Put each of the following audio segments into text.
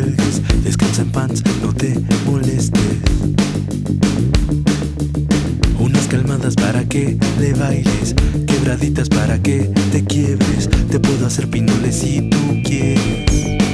cuelgues, descansa en pants, no te molestes. Unas calmadas para que le bailes, quebraditas para que te quiebres. Te puedo hacer pinoles si tú quieres.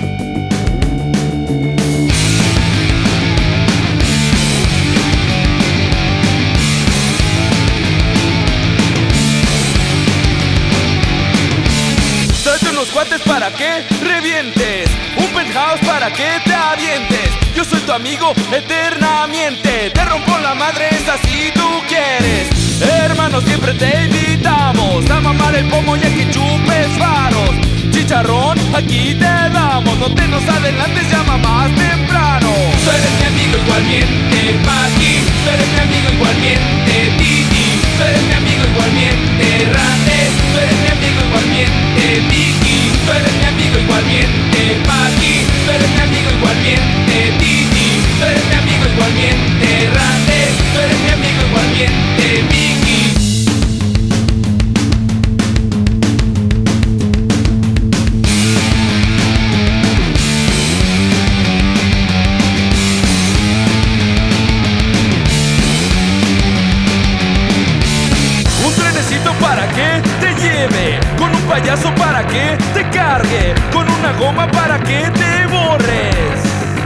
Tráete unos guantes para que revientes, un penthouse para que te avientes. Yo soy tu amigo eternamente, te rompo la madre esa si tú quieres. Hermano, siempre te invitamos a mamar el pomo y a que chupes faros. Chicharrón, aquí te damos, no te nos adelantes, llama más temprano. Tú eres mi amigo igualmente, Maki. Tú eres mi amigo igualmente, Titi. Tú eres mi amigo igualmente, Rande. Tú eres mi amigo igualmente, Vicky. Tú eres mi amigo igualmente, Maki. Tú eres mi amigo igualmente, Titi. Tú eres mi amigo igualmente, Rande. Tú eres mi amigo igualmente, Vicky. Para que te lleve, con un payaso para que te cargue, con una goma para que te borres,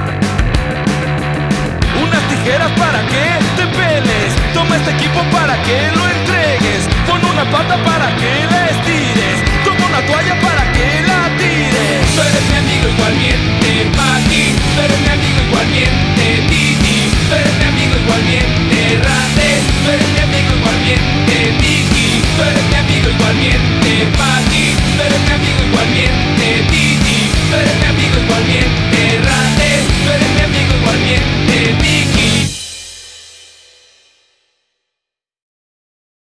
unas tijeras para que te peles. Toma este equipo para que lo entregues, pon una pata para que la estires, toma una toalla para que la tires. Tú eres mi amigo igualmente, Maki.